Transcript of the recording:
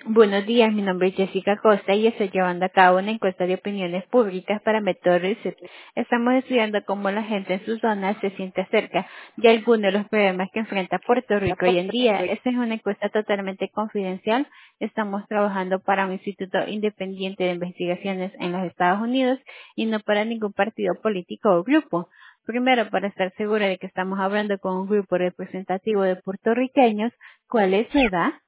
Buenos días, mi nombre es Jessica Costa y estoy llevando a cabo una encuesta de opiniones públicas para Método Reset. Estamos estudiando cómo la gente en su zona se siente acerca de algunos de los problemas que enfrenta Puerto Rico hoy en día. Esta es una encuesta totalmente confidencial. Estamos trabajando para un instituto independiente de investigaciones en los Estados Unidos y no para ningún partido político o grupo. Primero, para estar segura de que estamos hablando con un grupo representativo de puertorriqueños, ¿cuál es su edad?